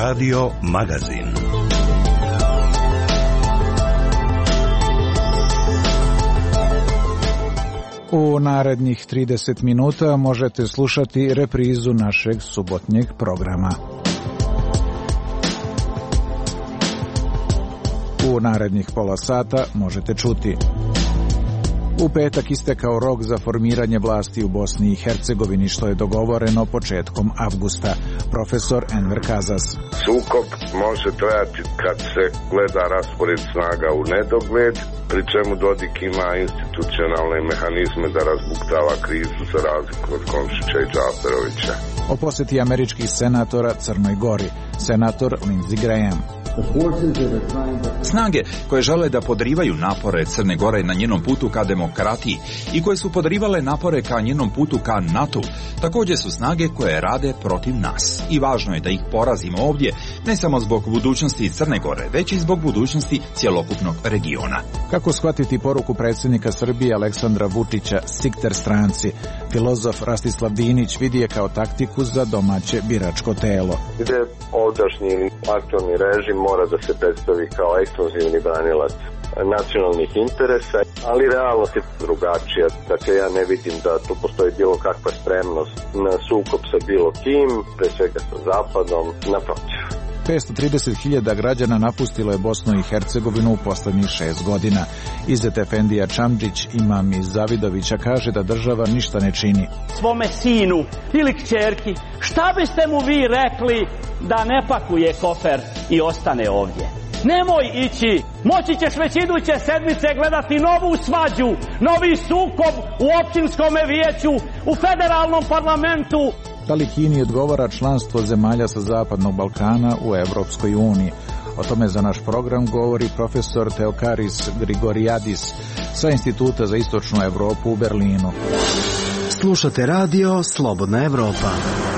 Radio Magazin. U narednih 30 minuta možete slušati reprizu našeg subotnjeg programa. U narednih pola sata možete čuti: u petak istekao rok za formiranje vlasti u Bosni i Hercegovini, što je dogovoreno početkom avgusta. Profesor Enver Kazas. Sukob može trajati kad se gleda raspored snaga u nedogled, pri čemu Dodik ima institucionalne mehanizme da razbuktava krizu za razliku od Komšića i Džaferovića. O posjeti američkih senatora Crnoj Gori. Senator Lindsey Graham. Snage koje žele da podrivaju napore Crne Gore na njenom putu ka demokratiji i koje su podrivale napore ka njenom putu ka NATO, također su snage koje rade protiv nas. I važno je da ih porazimo ovdje, ne samo zbog budućnosti Crne Gore, već i zbog budućnosti cjelokupnog regiona. Kako shvatiti poruku predsjednika Srbije Aleksandra Vučića Sikter stranci? Filozof Rastislav Dinić vidi je kao taktiku za domaće biračko telo. Gdje ovdašnji aktualni režim mora da se predstavi kao ekskluzivni branilac nacionalnih interesa, ali realnost je drugačija. Dakle, ja ne vidim da tu postoji bilo kakva spremnost na sukob sa bilo kim, pre svega sa Zapadom, naprotiv. 530.000 građana napustilo je Bosnu i Hercegovinu u posljednjih 6 godina. Izet Efendija Čamdžić, imam iz Zavidovića, kaže da država ništa ne čini. Svome sinu ili kćerki, šta biste mu vi rekli da ne pakuje kofer i ostane ovdje? Nemoj ići, moći ćeš već iduće sedmice gledati novu svađu, novi sukob u općinskome vijeću, u federalnom parlamentu. Da li Kini odgovara članstvo zemalja sa Zapadnog Balkana u Evropskoj uniji? O tome za naš program govori profesor Teokaris Grigoriadis sa Instituta za istočnu Evropu u Berlinu. Slušate radio Slobodna Evropa.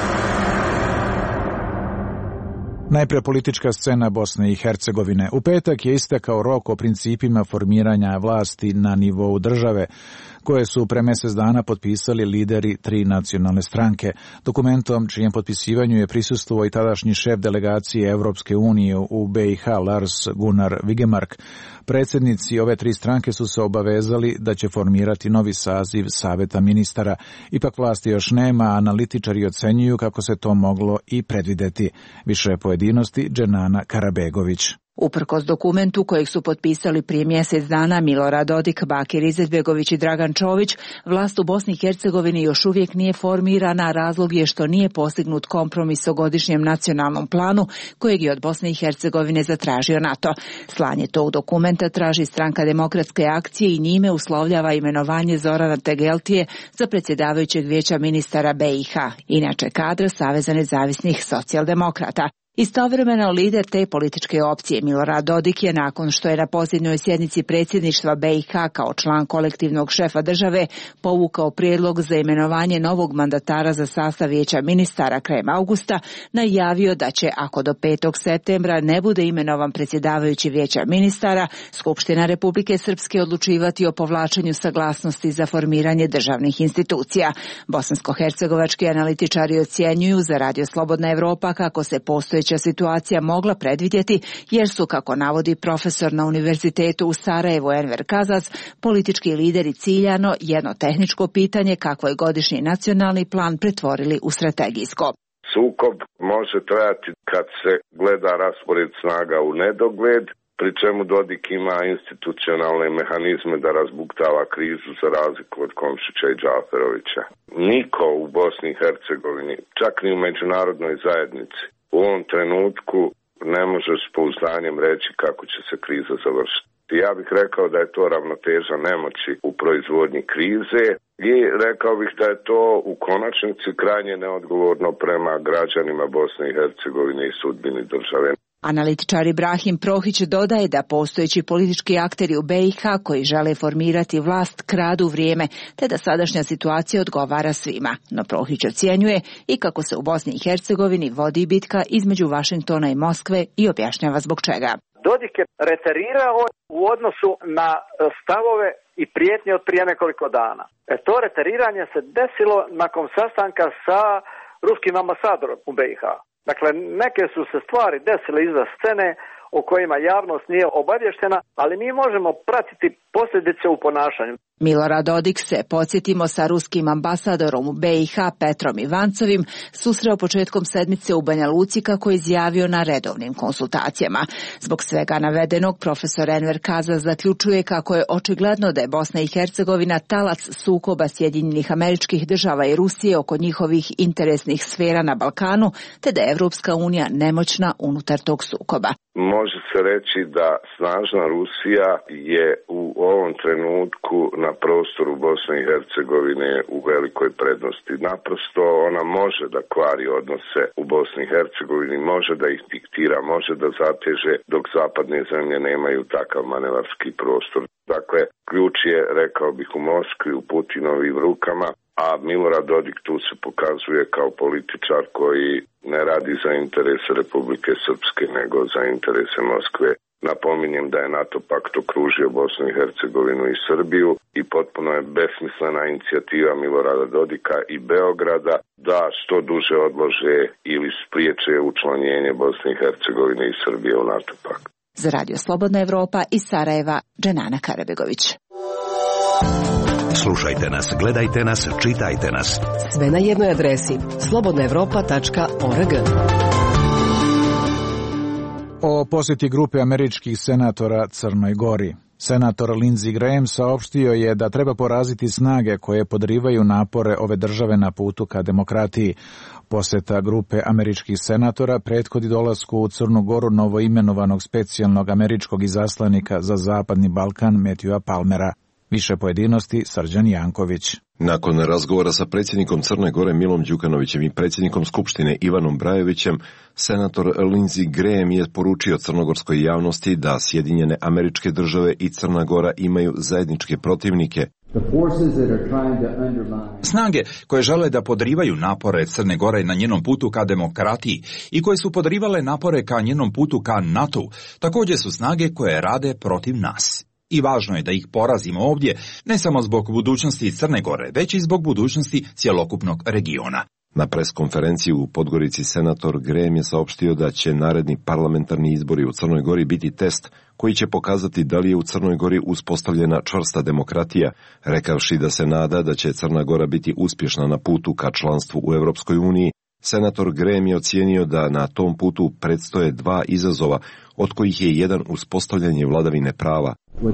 Najprije politička scena Bosne i Hercegovine. U petak je istekao rok o principima formiranja vlasti na nivou države, koje su pre mjesec dana potpisali lideri 3 nacionalne stranke. Dokumentom čijem potpisivanju je prisustvovao i tadašnji šef delegacije Evropske unije u BiH Lars Gunnar Vigemark. Predsjednici ove 3 stranke su se obavezali da će formirati novi saziv Saveta ministara. Ipak vlasti još nema, a analitičari ocenjuju kako se to moglo i predvideti. Više pojedinosti Dženana Karabegović. Uprkos dokumentu kojeg su potpisali prije mjesec dana Milorad Dodik, Bakir Izetbegović i Dragan Čović, vlast u Bosni i Hercegovini još uvijek nije formirana, razlog je što nije postignut kompromis o godišnjem nacionalnom planu kojeg je od Bosne i Hercegovine zatražio NATO. Slanje tog dokumenta traži Stranka demokratske akcije i njime uslovljava imenovanje Zorana Tegeltije za predsjedavajućeg vijeća ministara BiH, inače kadra Saveza nezavisnih socijaldemokrata. Istovremeno lider te političke opcije Milorad Dodik je, nakon što je na posljednjoj sjednici predsjedništva BiH kao član kolektivnog šefa države povukao prijedlog za imenovanje novog mandatara za sastav vijeća ministara krajem avgusta, najavio da će, ako do 5. septembra ne bude imenovan predsjedavajući vijeća ministara, Skupština Republike Srpske odlučivati o povlačenju saglasnosti za formiranje državnih institucija. Bosansko-hercegovački analitičari ocjenjuju za Radio Slobodna Evropa kako se postojeća situacija mogla predvidjeti, jer su, kako navodi profesor na Univerzitetu u Sarajevu Enver Kazas, politički lideri ciljano jedno tehničko pitanje kako je godišnji nacionalni plan pretvorili u strategijsko. Sukob može trajati kad se gleda raspored snaga u nedogled, pri čemu Dodik ima institucionalne mehanizme da razbuktava krizu za razliku od Komšića i Džaferovića. Niko u Bosni i Hercegovini, čak ni u međunarodnoj zajednici, u ovom trenutku ne može s pouzdanjem reći kako će se kriza završiti. Ja bih rekao da je to ravnoteža nemoći u proizvodnji krize i rekao bih da je to u konačnici krajnje neodgovorno prema građanima Bosne i Hercegovine i sudbini države. Analitičar Ibrahim Prohić dodaje da postojeći politički akteri u BiH koji žele formirati vlast kradu vrijeme, te da sadašnja situacija odgovara svima. No Prohić ocjenjuje i kako se u Bosni i Hercegovini vodi bitka između Vašingtona i Moskve i objašnjava zbog čega. Dodik je reterirao u odnosu na stavove i prijetnje od prije nekoliko dana. To reteriranje se desilo nakon sastanka sa ruskim ambasadorom u BiH. Dakle, neke su se stvari desile iza scene o kojima javnost nije obavještena, ali mi možemo pratiti posljedice u ponašanju. Milorad Dodik se, podsjetimo, sa ruskim ambasadorom u BiH Petrom Ivancovim susreo početkom sedmice u Banja Luci, kako je izjavio na redovnim konsultacijama. Zbog svega navedenog, profesor Enver Kaza zaključuje kako je očigledno da je Bosna i Hercegovina talac sukoba Sjedinjenih Američkih Država i Rusije oko njihovih interesnih sfera na Balkanu, te da je Evropska unija nemoćna unutar tog sukoba. Može se reći da snažna Rusija je u ovom trenutku na prostoru Bosne i Hercegovine u velikoj prednosti. Naprosto ona može da kvari odnose u Bosni i Hercegovini, može da ih diktira, može da zateže, dok zapadne zemlje nemaju takav manevarski prostor. Dakle, ključ je, rekao bih, u Moskvi, u Putinovim rukama, a Milorad Dodik tu se pokazuje kao političar koji ne radi za interese Republike Srpske, nego za interese Moskve. Napominjem da je NATO pakt okružio Bosnu i Hercegovinu i Srbiju i potpuno je besmislena inicijativa Milorada Dodika i Beograda da što duže odlože ili spriječe učlanjenje Bosne i Hercegovine i Srbije u NATO pakt. Za Radio Slobodna Evropa iz Sarajeva, Dženana Karabegović. Slušajte nas, gledajte nas, čitajte nas. Sve na jednoj adresi slobodnaevropa.org. O posjeti grupe američkih senatora Crnoj Gori. Senator Lindsey Graham saopštio je da treba poraziti snage koje podrivaju napore ove države na putu ka demokratiji. Posjeta grupe američkih senatora prethodi dolasku u Crnu Goru novoimenovanog specijalnog američkog izaslanika za Zapadni Balkan Matthewa Palmera. Više pojedinosti Srđan Janković. Nakon razgovora sa predsjednikom Crne Gore Milom Đukanovićem i predsjednikom Skupštine Ivanom Brajovićem, senator Lindsey Graham je poručio crnogorskoj javnosti da Sjedinjene Američke Države i Crna Gora imaju zajedničke protivnike. Snage koje žele da podrivaju napore Crne Gore na njenom putu ka demokratiji i koje su podrivale napore ka njenom putu ka NATO, također su snage koje rade protiv nas. I važno je da ih porazimo ovdje, ne samo zbog budućnosti Crne Gore, već i zbog budućnosti cjelokupnog regiona. Na preskonferenciji u Podgorici senator Graham je saopštio da će naredni parlamentarni izbori u Crnoj Gori biti test koji će pokazati da li je u Crnoj Gori uspostavljena čvrsta demokratija, rekavši da se nada da će Crna Gora biti uspješna na putu ka članstvu u Europskoj uniji. Senator Graham je ocijenio da na tom putu predstoje dva izazova, od kojih je jedan uspostavljanje vladavine prava.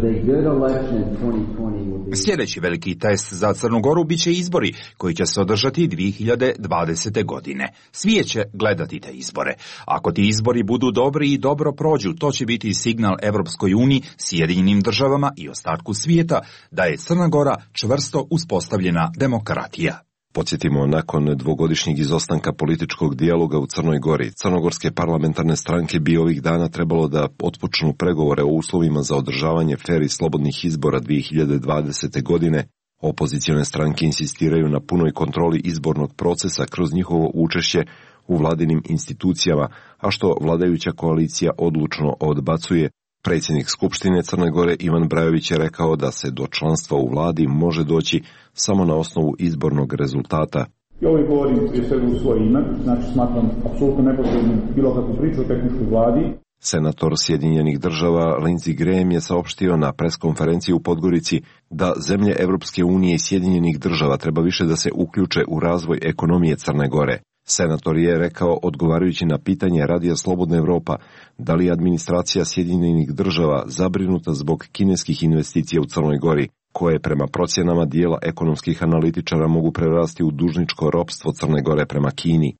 Sljedeći veliki test za Crnu Goru biće izbori koji će se održati 2020. godine. Svijet će gledati te izbore. Ako ti izbori budu dobri i dobro prođu, to će biti signal Evropskoj uniji, Sjedinjenim državama i ostatku svijeta da je Crna Gora čvrsto uspostavljena demokratija. Podsjetimo, nakon dvogodišnjeg izostanka političkog dijaloga u Crnoj Gori, crnogorske parlamentarne stranke bi ovih dana trebalo da otpočnu pregovore o uslovima za održavanje fer i slobodnih izbora 2020. godine. Opozicione stranke insistiraju na punoj kontroli izbornog procesa kroz njihovo učešće u vladinim institucijama, a što vladajuća koalicija odlučno odbacuje. Predsjednik Skupštine Crne Gore Ivan Brajović je rekao da se do članstva u vladi može doći samo na osnovu izbornog rezultata. I ovo govorim prije svega u svoje ime, znači smatram apsolutno nepotrebnim bilo kakvu priču o tehničkoj vladi. Senator Sjedinjenih država Lindsey Graham je saopštio na preskonferenciji u Podgorici da zemlje Evropske unije i Sjedinjenih država treba više da se uključe u razvoj ekonomije Crne Gore. Senator je rekao, odgovarajući na pitanje Radija Slobodna Evropa, da li je administracija Sjedinjenih država zabrinuta zbog kineskih investicija u Crnoj Gori, koje prema procjenama dijela ekonomskih analitičara mogu prerasti u dužničko ropstvo Crne Gore prema Kini.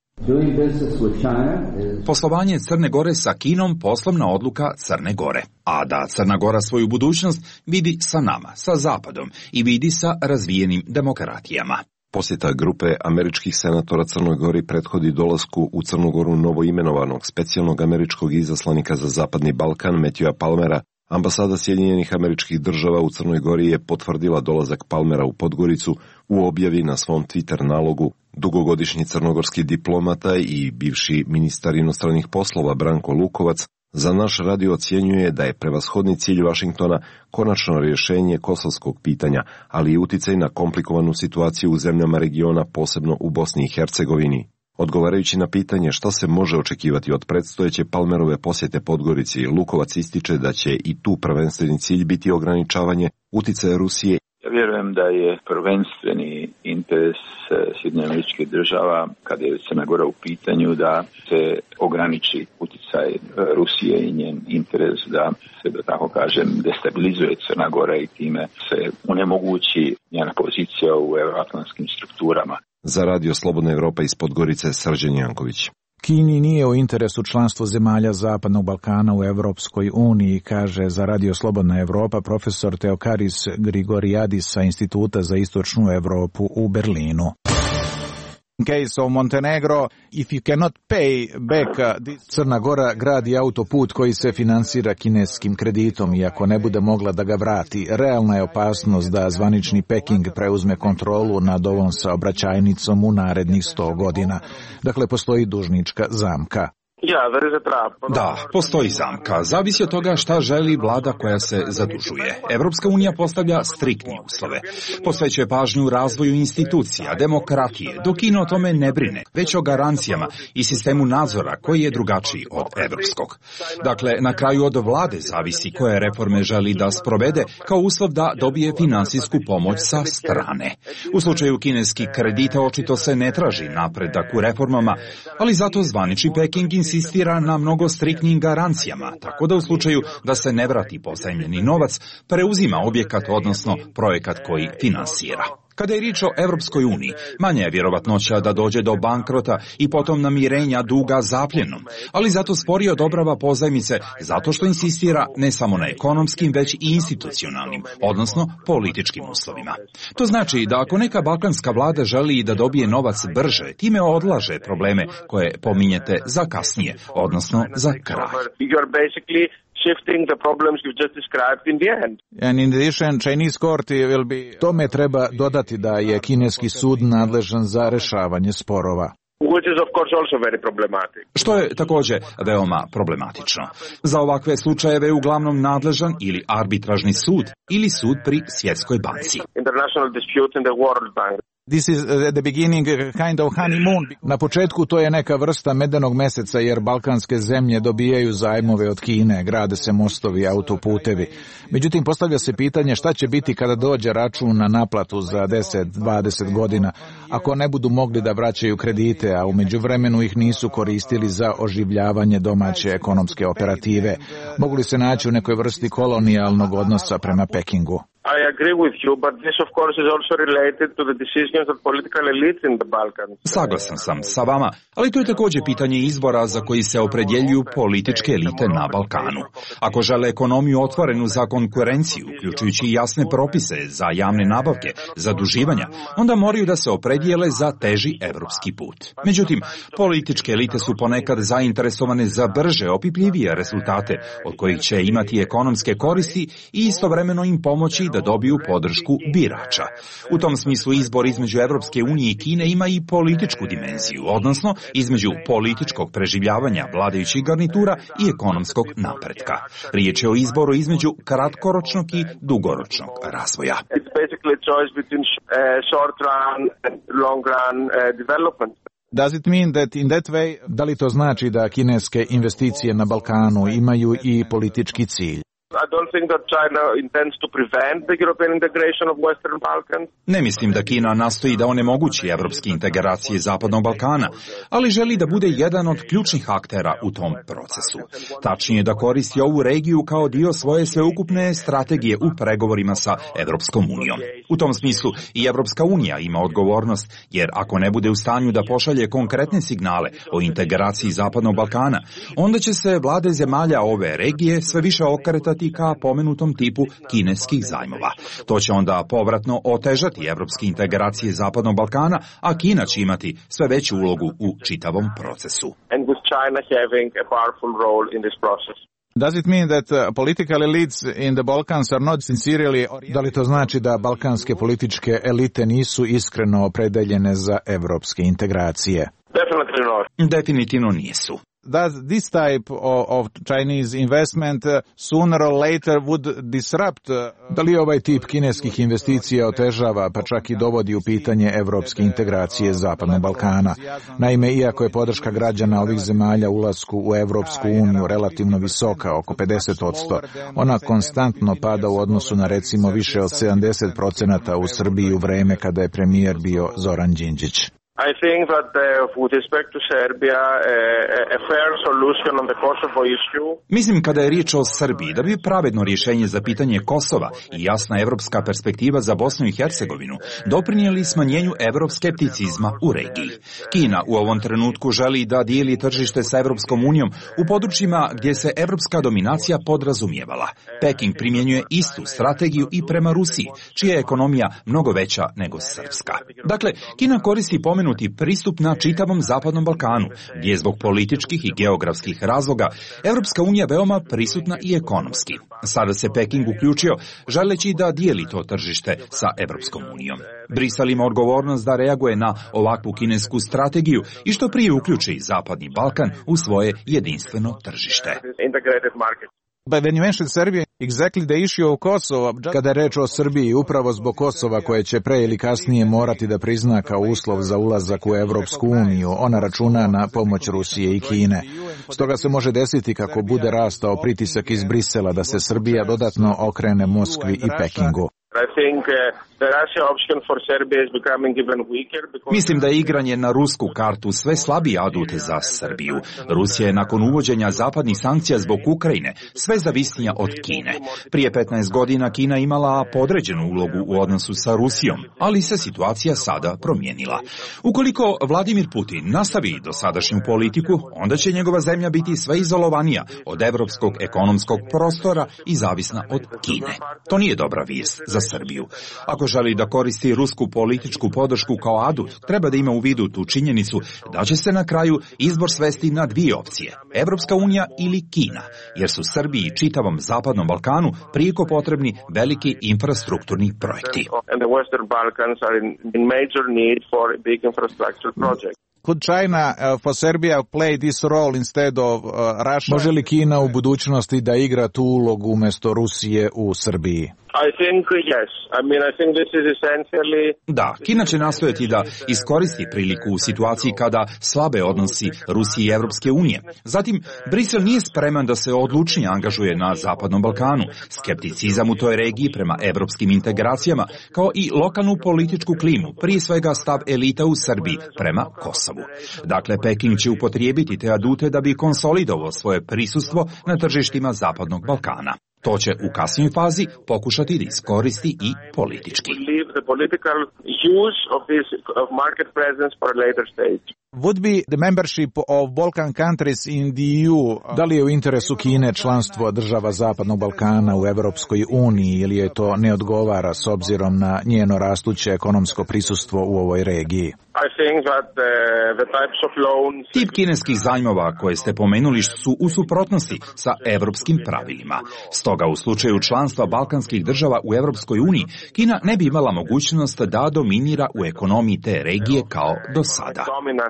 Poslovanje Crne Gore sa Kinom poslovna odluka Crne Gore, a da Crna Gora svoju budućnost vidi sa nama, sa Zapadom i vidi sa razvijenim demokratijama. Posjeta grupe američkih senatora Crnoj Gori prethodi dolasku u Crnu Goru novoimenovanog specijalnog američkog izaslanika za Zapadni Balkan Matthewa Palmera. Ambasada Sjedinjenih Američkih Država u Crnoj Gori je potvrdila dolazak Palmera u Podgoricu u objavi na svom Twitter nalogu. Dugogodišnji crnogorski diplomata i bivši ministar inostranih poslova Branko Lukovac za naš radio ocjenjuje da je prevashodni cilj Vašingtona konačno rješenje kosovskog pitanja, ali i uticaj na komplikovanu situaciju u zemljama regiona, posebno u Bosni i Hercegovini. Odgovarajući na pitanje šta se može očekivati od predstojeće Palmerove posjete Podgorici, Lukovac ističe da će i tu prvenstveni cilj biti ograničavanje uticaja Rusije. Ja vjerujem da je prvenstveni interes Sjedinjenih Američkih Država, kada je Crna Gora u pitanju, da se ograniči uticaj Rusije i njen interes da se, da tako kažem, destabilizuje Crna Gora i time se onemogući njena pozicija u euroatlantskim strukturama. Za Radio Slobodna Evropa iz Podgorice, Srđan Janković. Kini nije u interesu članstvo zemalja Zapadnog Balkana u Evropskoj uniji, kaže za Radio Slobodna Evropa profesor Teokaris Grigoriadis sa Instituta za istočnu Evropu u Berlinu. In case of Montenegro, if you cannot pay back, Crna Gora gradi autoput koji se finansira kineskim kreditom i ako ne bude mogla da ga vrati, realna je opasnost da zvanični Peking preuzme kontrolu nad ovom saobraćajnicom u narednih 100 godina. Dakle, postoji dužnička zamka. Da, postoji zamka. Zavisi od toga šta želi vlada koja se zadužuje. Evropska unija postavlja striktne uslove. Posvećuje pažnju razvoju institucija, demokratije, dok Kina o tome ne brine, već o garancijama i sistemu nadzora koji je drugačiji od evropskog. Dakle, na kraju od vlade zavisi koje reforme želi da sprovede kao uslov da dobije finansijsku pomoć sa strane. U slučaju kineskih kredita očito se ne traži napredak u reformama, ali zato zvanični Peking insistira na mnogo striktnim garancijama, tako da u slučaju da se ne vrati pozajmljeni novac, preuzima objekat, odnosno projekat koji finansira. Kada je riječ o Evropskoj uniji, manja je vjerovatnoća da dođe do bankrota i potom namirenja duga zapljenom, ali zato sporije odobrava pozajmice zato što insistira ne samo na ekonomskim, već i institucionalnim, odnosno političkim uslovima. To znači da ako neka balkanska vlada želi da dobije novac brže, time odlaže probleme koje pominjete za kasnije, odnosno za kraj. Shifting the problems you've just described in the end. And in addition, Chinese court will be... Tome treba dodati da je kineski sud nadležan za rešavanje sporova. Which is of course also very problematic. Što je također veoma problematično. Za ovakve slučajeve je uglavnom nadležan ili arbitražni sud ili sud pri Svjetskoj banci. International dispute in the World Bank. This is the beginning kind of honeymoon. Na početku to je neka vrsta medenog meseca jer balkanske zemlje dobijaju zajmove od Kine, grade se mostovi, autoputevi. Međutim, postavlja se pitanje šta će biti kada dođe račun na naplatu za 10-20 godina, ako ne budu mogli da vraćaju kredite, a u međuvremenu ih nisu koristili za oživljavanje domaće ekonomske operative. Mogu li se naći u nekoj vrsti kolonijalnog odnosa prema Pekingu? I agree with you, but this of course is also related to the decisions of political elites in the Balkans. Saglasan sam sa vama, ali to je također pitanje izbora za koji se opredjeljuju političke elite na Balkanu. Ako žele ekonomiju otvorenu za konkurenciju, uključujući jasne propise za javne nabavke, zaduživanja, onda moraju da se opredijele za teži evropski put. Međutim, političke elite su ponekad zainteresovane za brže, opipljivije rezultate od kojih će imati ekonomske koristi i istovremeno im pomoći da dobiju podršku birača. U tom smislu izbor između Evropske unije i Kine ima i političku dimenziju, odnosno između političkog preživljavanja vladajućih garnitura i ekonomskog napretka. Riječ je o izboru između kratkoročnog i dugoročnog razvoja. It's basically a choice between short run and long run development. Does it mean that in that way, da li to znači da kineske investicije na Balkanu imaju i politički cilj? I don't think that China intends to prevent the European integration of Western Balkans. Ne mislim da Kina nastoji da onemogući evropske integracije Zapadnog Balkana, ali želi da bude jedan od ključnih aktera u tom procesu. Tačnije da koristi ovu regiju kao dio svoje sveukupne strategije u pregovorima sa Evropskom unijom. U tom smislu i Evropska unija ima odgovornost, jer ako ne bude u stanju da pošalje konkretne signale o integraciji Zapadnog Balkana, onda će se vlade zemalja ove regije sve više okretati ka pomenutom tipu kineskih zajmova. To će onda povratno otežati evropske integracije Zapadnog Balkana, a Kina će imati sve veću ulogu u čitavom procesu. And with China having a powerful role in this process. Does it mean that political elites in the Balkans are not sincerely... Da li to znači da balkanske političke elite nisu iskreno opredeljene za evropske integracije? Definitely not. Definitivno nisu. Does this type of Chinese investment sooner or later would disrupt? Da li ovaj tip kineskih investicija otežava, pa čak i dovodi u pitanje evropske integracije Zapadnog Balkana? Naime, iako je podrška građana ovih zemalja ulasku u Evropsku uniju relativno visoka, oko 50%, ona konstantno pada u odnosu na recimo više od 70% u Srbiji u vreme kada je premijer bio Zoran Đinđić. I think that with respect to Serbia, a fair solution on the Kosovo issue. Mislim kada je riječ o Srbiji, da bi pravedno rješenje za pitanje Kosova i jasna evropska perspektiva za Bosnu i Hercegovinu doprinijeli smanjenju evroskepticizma u regiji. Kina u ovom trenutku želi da dijeli tržište sa Evropskom unijom u područjima gdje se evropska dominacija podrazumijevala. Peking primjenjuje istu strategiju i prema Rusiji, čija je ekonomija mnogo veća nego srpska. Dakle, Kina koristi pomenuti pristup na čitavom Zapadnom Balkanu, gdje je zbog političkih i geografskih razloga Evropska unija veoma prisutna i ekonomski. Sada se Peking uključio, želeći da dijeli to tržište sa Evropskom unijom. Brisel ima odgovornost da reaguje na ovakvu kinesku strategiju i što prije uključi Zapadni Balkan u svoje jedinstveno tržište. But when you mentioned Serbia, exactly the issue of Kosovo, kada je reč o Srbiji, upravo zbog Kosova koje će pre ili kasnije morati da prizna kao uslov za ulazak u Evropsku uniju, ona računa na pomoć Rusije i Kine. Stoga se može desiti kako bude rastao pritisak iz Brisela da se Srbija dodatno okrene Moskvi i Pekingu. Mislim da je igranje na rusku kartu sve slabiji adut za Srbiju. Rusija je nakon uvođenja zapadnih sankcija zbog Ukrajine sve zavisnija od Kine. Prije 15 godina Kina imala podređenu ulogu u odnosu sa Rusijom, ali se situacija sada promijenila. Ukoliko Vladimir Putin nastavi dosadašnju politiku, onda će njegova zemlja biti sve izolovanija od evropskog ekonomskog prostora i zavisna od Kine. To nije dobra vijest za Srbiju. Ako želi da koristi rusku političku podršku kao adut, treba da ima u vidu tu činjenicu da će se na kraju izbor svesti na dvije opcije, Evropska unija ili Kina, jer su Srbiji i čitavom Zapadnom Balkanu prijeko potrebni veliki infrastrukturni projekti. Could China for Serbia play this role instead of Russia? Može li Kina u budućnosti da igra tu ulogu umjesto Rusije u Srbiji? I think yes. I think this is essentially... Da, Kina će nastojati da iskoristi priliku u situaciji kada slabe odnosi Rusije i Evropske unije. Zatim, Brisel nije spreman da se odlučnije angažuje na Zapadnom Balkanu. Skepticizam u toj regiji prema evropskim integracijama, kao i lokalnu političku klimu, prije svega stav elita u Srbiji prema Kosovu. Dakle, Peking će upotrijebiti te adute da bi konsolidovao svoje prisustvo na tržištima Zapadnog Balkana. To će u kasnijoj fazi pokušati da iskoristi i politički. Would be the membership of Balkan countries in the EU? Da li je u interesu Kine članstvo država Zapadnog Balkana u Evropskoj uniji ili je to ne odgovara s obzirom na njeno rastuće ekonomsko prisustvo u ovoj regiji? Tip kineskih zajmova koje ste pomenuli su u suprotnosti sa evropskim pravilima. Stoga u slučaju članstva balkanskih država u Evropskoj uniji, Kina ne bi imala mogućnost da dominira u ekonomiji te regije kao do sada.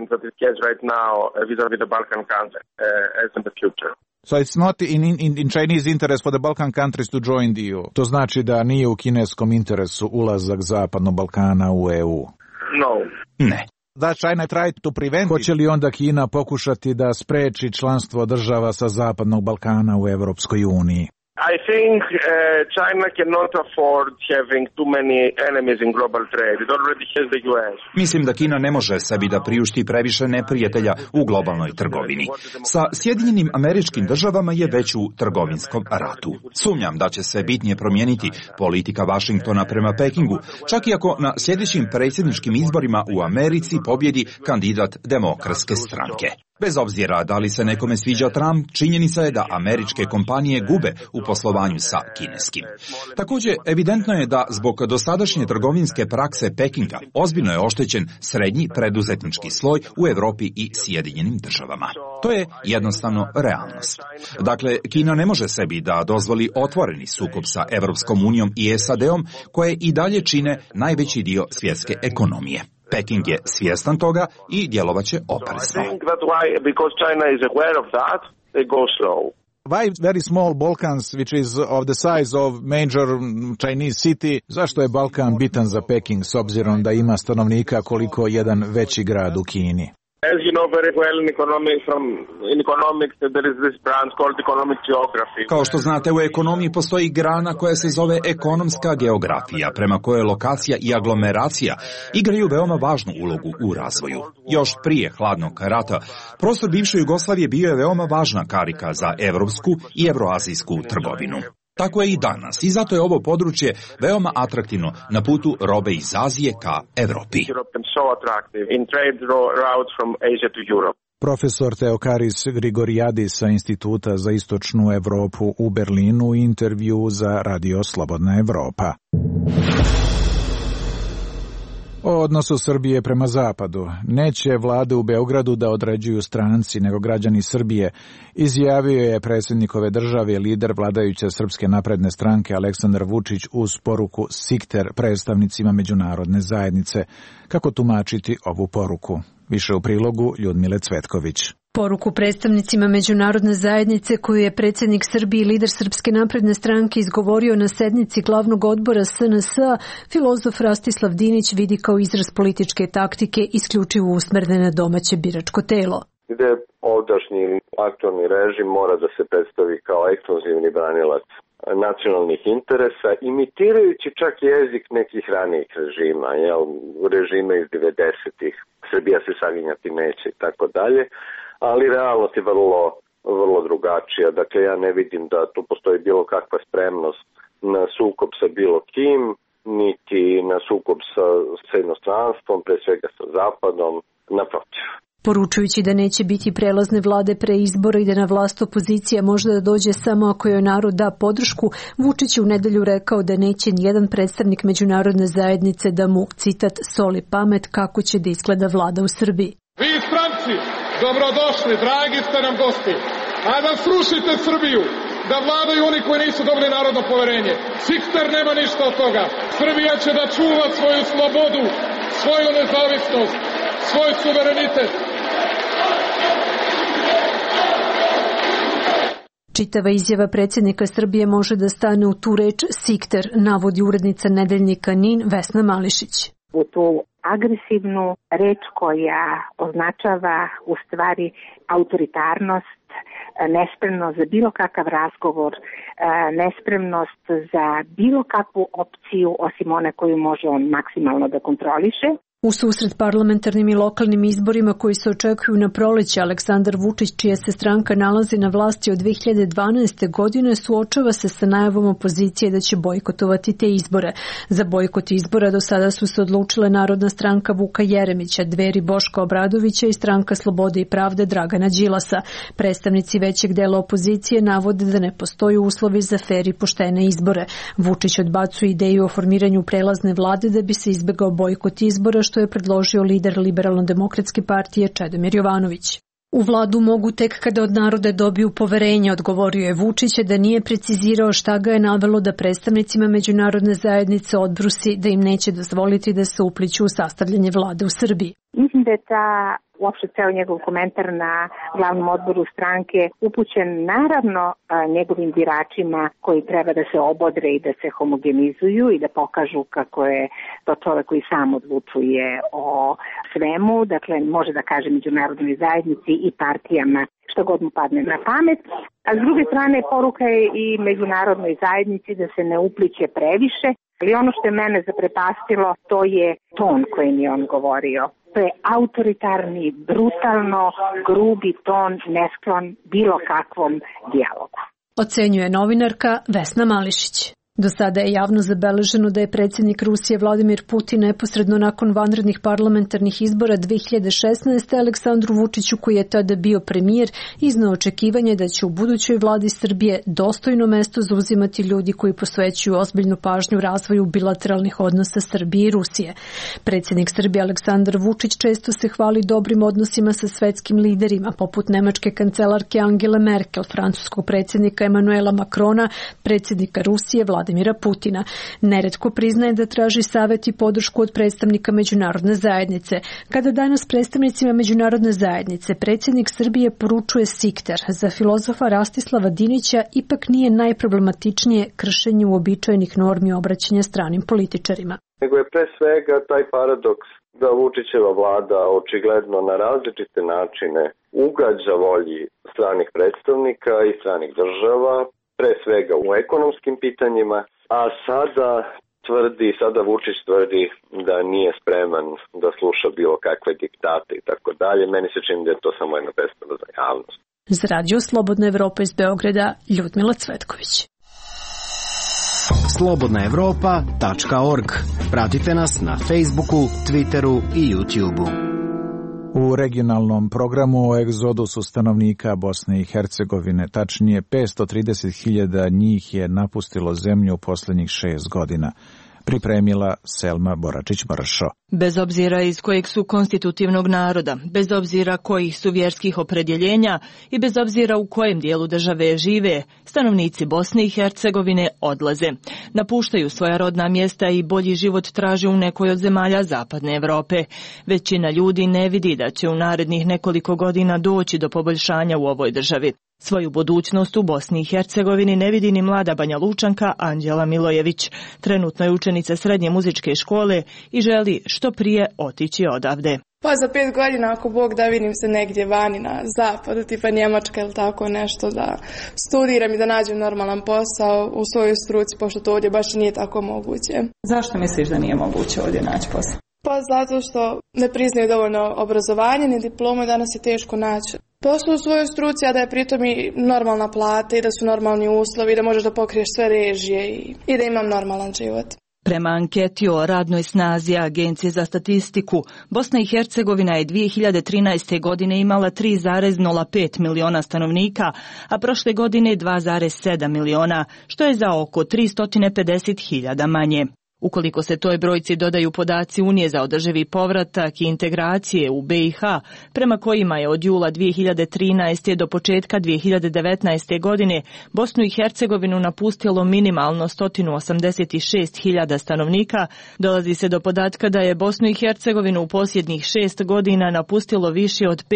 So it's not in Chinese interest for the Balkan countries to join the EU. To znači da nije u kineskom interesu ulazak Zapadnog Balkana u EU. No. Ne. Da China tried to prevent. Hoće li onda Kina pokušati da spreči članstvo država sa Zapadnog Balkana u Evropskoj uniji? I think China cannot afford having too many enemies in global trade. It already has the US. Mislim da Kina ne može sebi da priušti previše neprijatelja u globalnoj trgovini. Sa Sjedinjenim Američkim Državama je već u trgovinskom ratu. Sumnjam da će se bitnije promijeniti politika Washingtona prema Pekingu, čak i ako na sljedećim predsjedničkim izborima u Americi pobjedi kandidat Demokratske stranke. Bez obzira da li se nekome sviđa Trump, činjenica je da američke kompanije gube u poslovanju sa kineskim. Također, evidentno je da zbog dosadašnje trgovinske prakse Pekinga ozbiljno je oštećen srednji preduzetnički sloj u Europi i Sjedinjenim Državama. To je jednostavno realnost. Dakle, Kina ne može sebi da dozvoli otvoreni sukob sa Evropskom unijom i SAD-om, koje i dalje čine najveći dio svjetske ekonomije. Peking je svjestan toga i djelovaće oprezno. Why very small Balkans, which is of the size of major Chinese city? Zašto je Balkan bitan za Peking s obzirom da ima stanovnika koliko jedan veći grad u Kini? As you know very well in economics there is this branch called economic geography. Kao što znate, u ekonomiji postoji grana koja se zove ekonomska geografija, prema kojoj lokacija i aglomeracija igraju veoma važnu ulogu u razvoju. Još prije hladnog rata, prostor bivše Jugoslavije bio je veoma važna karika za evropsku i evroazijsku trgovinu. Tako je i danas i zato je ovo područje veoma atraktivno na putu robe iz Azije ka Evropi. Profesor Theokaris Grigoriadis sa Instituta za istočnu Evropu u Berlinu u intervju za Radio Slobodna Evropa. O odnosu Srbije prema Zapadu. Neće vlade u Beogradu da određuju stranci, nego građani Srbije, izjavio je predsjednikove države lider vladajuće Srpske napredne stranke Aleksandar Vučić uz poruku Sikter predstavnicima međunarodne zajednice. Kako tumačiti ovu poruku? Više u prilogu Ljudmile Cvetković. Poruku predstavnicima međunarodne zajednice koju je predsjednik Srbije i lider Srpske napredne stranke izgovorio na sednici glavnog odbora SNS-a, filozof Rastislav Dinić vidi kao izraz političke taktike isključivo usmerne na domaće biračko telo. Gde ovdašnji aktualni režim mora da se predstavi kao ekskluzivni branilac nacionalnih interesa, imitirajući čak jezik nekih ranijih režima, režime iz 90-ih, Srbija se saginjati neće i tako dalje, ali realnost je vrlo drugačija. Dakle, ja ne vidim da tu postoji bilo kakva spremnost na sukob sa bilo kim, niti na sukob sa inostranstvom, pre svega sa Zapadom, naprotiv. Poručujući da neće biti prelazne vlade pre izbora i da na vlast opozicija može da dođe samo ako joj narod da podršku, Vučić je u nedelju rekao da neće nijedan predstavnik međunarodne zajednice da mu, citat, soli pamet kako će da izgleda vlada u Srbiji. Vi stranci, dobrodošli, dragi ste nam gosti, a da srušite Srbiju, da vladaju oni koji nisu dobili narodno poverenje. Sikter nema ništa od toga. Srbija će da čuva svoju slobodu, svoju nezavisnost, svoj suverenitet. Čitava izjava predsjednika Srbije može da stane u tu reč Sikter, navodi urednica nedeljnika NIN Vesna Mališić. U tu agresivnu reč koja označava u stvari autoritarnost, nespremnost za bilo kakav razgovor, nespremnost za bilo kakvu opciju osim one koju može on maksimalno da kontroliše. U susret parlamentarnim i lokalnim izborima koji se očekuju na proleće, Aleksandar Vučić, čija se stranka nalazi na vlasti od 2012. godine, suočava se sa najavom opozicije da će bojkotovati te izbore. Za bojkot izbora do sada su se odlučile Narodna stranka Vuka Jeremića, Dveri Boška Obradovića i Stranka slobode i pravde Dragana Đilasa. Predstavnici većeg dela opozicije navode da ne postoji uslovi za fer i poštene izbore. Vučić odbacuje ideju o formiranju prelazne vlade da bi se izbegao bojkot izbora, što je predložio lider Liberalno-demokratske partije Čedomir Jovanović. U vladu mogu tek kada od naroda dobiju poverenje, odgovorio je Vučić, da nije precizirao šta ga je navelo da predstavnicima međunarodne zajednice odbrusi da im neće dozvoliti da se upliću u sastavljanje vlade u Srbiji. Mislim da je uopšte ceo njegov komentar na glavnom odboru stranke upućen naravno njegovim biračima koji treba da se obodre i da se homogenizuju i da pokažu kako je to čovek koji sam odlučuje o svemu, dakle može da kaže međunarodnoj zajednici i partijama što god mu padne na pamet. A s druge strane poruka je i međunarodnoj zajednici da se ne upliće previše, ali ono što je mene zaprepastilo to je ton kojim je on govorio. To je autoritarni, brutalno, grubi ton, nesklon bilo kakvom dijalogu. Ocenjuje novinarka Vesna Mališić. Do sada je javno zabeleženo da je predsjednik Rusije Vladimir Putin neposredno nakon vanrednih parlamentarnih izbora 2016. Aleksandru Vučiću, koji je tada bio premijer, izneo očekivanje da će u budućoj vladi Srbije dostojno mesto zauzimati ljudi koji posvećuju ozbiljnu pažnju razvoju bilateralnih odnosa Srbije i Rusije. Predsjednik Srbije Aleksandar Vučić često se hvali dobrim odnosima sa svetskim liderima, poput nemačke kancelarke Angele Merkel, francuskog predsjednika Emanuela Macrona, predsjednika Rusije Vladimira Vladimira Putina. Neretko priznaje da traži savjet i podršku od predstavnika međunarodne zajednice. Kada danas predstavnicima međunarodne zajednice predsjednik Srbije poručuje sikter, za filozofa Rastislava Dinića ipak nije najproblematičnije kršenje uobičajenih normi obraćanja stranim političarima. Nego je pre svega taj paradoks da Vučićeva vlada očigledno na različite načine ugađa volji stranih predstavnika i stranih država, pre svega u ekonomskim pitanjima, a sada Vučić tvrdi da nije spreman da sluša bilo kakve diktate i tako dalje. Meni se čini da je to samo jedna predstava za javnost. Za Radio Slobodna Evropa iz Beograda, Ljudmila Cvetković. slobodnaevropa.org. Pratite nas na Facebooku, Twitteru i YouTubeu. U regionalnom programu o egzodusu stanovnika Bosne i Hercegovine, tačnije 530.000 njih je napustilo zemlju u posljednjih 6 godina. Pripremila Selma Boračić-Mršo. Bez obzira iz kojeg su konstitutivnog naroda, bez obzira kojih su vjerskih opredjeljenja i bez obzira u kojem dijelu države žive, stanovnici Bosne i Hercegovine odlaze. Napuštaju svoja rodna mjesta i bolji život traže u nekoj od zemalja Zapadne Evrope. Većina ljudi ne vidi da će u narednih nekoliko godina doći do poboljšanja u ovoj državi. Svoju budućnost u Bosni i Hercegovini ne vidi ni mlada Banja Lučanka Anđela Milojević. Trenutno je učenica srednje muzičke škole i želi što prije otići odavde. Pa za 5 godina, ako Bog da, vidim se negdje vani na zapadu, tipa Njemačka ili tako nešto, da studiram i da nađem normalan posao u svojoj struci, pošto to ovdje baš nije tako moguće. Zašto misliš da nije moguće ovdje naći posao? Pa zato što ne priznaju dovoljno obrazovanje ni diplome, danas je teško naći posao u svojoj struci, a da je pritom i normalna plata i da su normalni uslovi i da možeš da pokriješ sve režije i da imam normalan život. Prema anketi o radnoj snazi Agencije za statistiku, Bosna i Hercegovina je 2013. godine imala 3,05 miliona stanovnika, a prošle godine 2,7 miliona, što je za oko 350.000 manje. Ukoliko se toj brojci dodaju podaci Unije za održivi povratak i integracije u BiH, prema kojima je od jula 2013. do početka 2019. godine Bosnu i Hercegovinu napustilo minimalno 186.000 stanovnika, dolazi se do podatka da je Bosnu i Hercegovinu u posljednjih 6 godina napustilo više od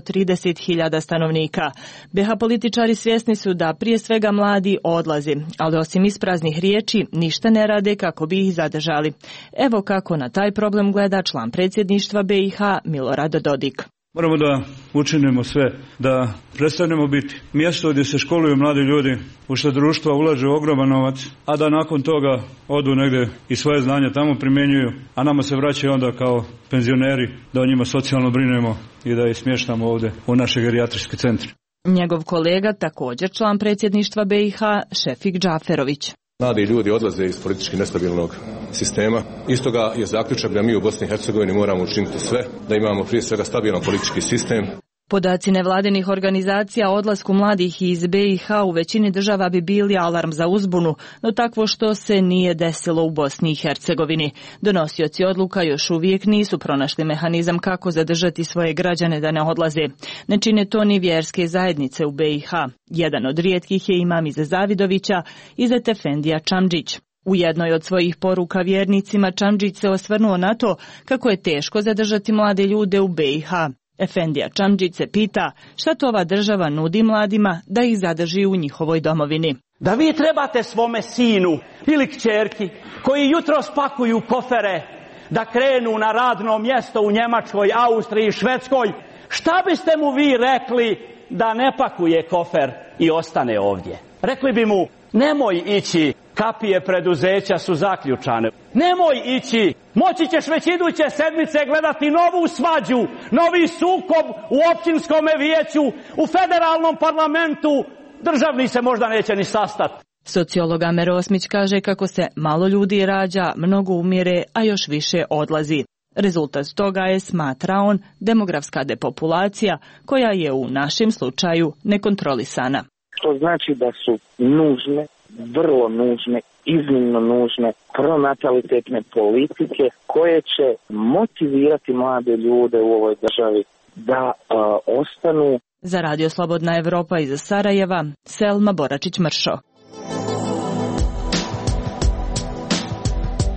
530.000 stanovnika. BiH političari svjesni su da prije svega mladi odlaze, ali osim ispraznih riječi ništa ne rade kako bi ih zadržali. Evo kako na taj problem gleda član predsjedništva BiH Milorad Dodik. Moramo da učinimo sve, da prestanemo biti mjesto gdje se školuju mladi ljudi, u što društva ulaže ogroman novac, a da nakon toga odu negdje i svoje znanje tamo primjenjuju, a nama se vraćaju onda kao penzioneri da o njima socijalno brinemo i da ih smještamo ovdje u naše gerijatrijske centre. Njegov kolega, također član predsjedništva BiH, Šefik Džaferović. Mladi ljudi odlaze iz politički nestabilnog sistema. Istoga je zaključak da mi u Bosni i Hercegovini moramo učiniti sve, da imamo prije svega stabilan politički sistem. Podaci nevladinih organizacija o odlasku mladih iz BiH u većini država bi bili alarm za uzbunu, no takvo što se nije desilo u Bosni i Hercegovini. Donosioci odluka još uvijek nisu pronašli mehanizam kako zadržati svoje građane da ne odlaze. Ne čine to ni vjerske zajednice u BiH. Jedan od rijetkih je imam Ize Zavidovića, Izet Efendija Čamdžić. U jednoj od svojih poruka vjernicima Čamdžić se osvrnuo na to kako je teško zadržati mlade ljude u BiH. Efendija Čamdžić se pita šta to ova država nudi mladima da ih zadrži u njihovoj domovini. Da vi trebate svome sinu ili kćerki koji jutro spakuju kofere da krenu na radno mjesto u Njemačkoj, Austriji, Švedskoj, šta biste mu vi rekli da ne pakuje kofer i ostane ovdje? Rekli bi mu, nemoj ići, kapije preduzeća su zaključane. Nemoj ići, moći ćeš već iduće sedmice gledati novu svađu, novi sukob u općinskom vijeću, u federalnom parlamentu, državni se možda neće ni sastati. Sociolog Amer Osmić kaže kako se malo ljudi rađa, mnogo umire, a još više odlazi. Rezultat toga je, smatra on, demografska depopulacija koja je u našem slučaju nekontrolisana. To znači da su nužne, vrlo nužne, iznimno nužne pronatalitetne politike koje će motivirati mlade ljude u ovoj državi da ostanu. Za Radio Slobodna Evropa iz Sarajeva, Selma Boračić-Mršo.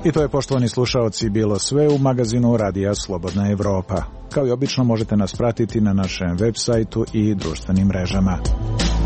I to je, poštovani slušaoci, bilo sve u magazinu Radija Slobodna Evropa. Kao i obično možete nas pratiti na našem web sajtu i društvenim mrežama.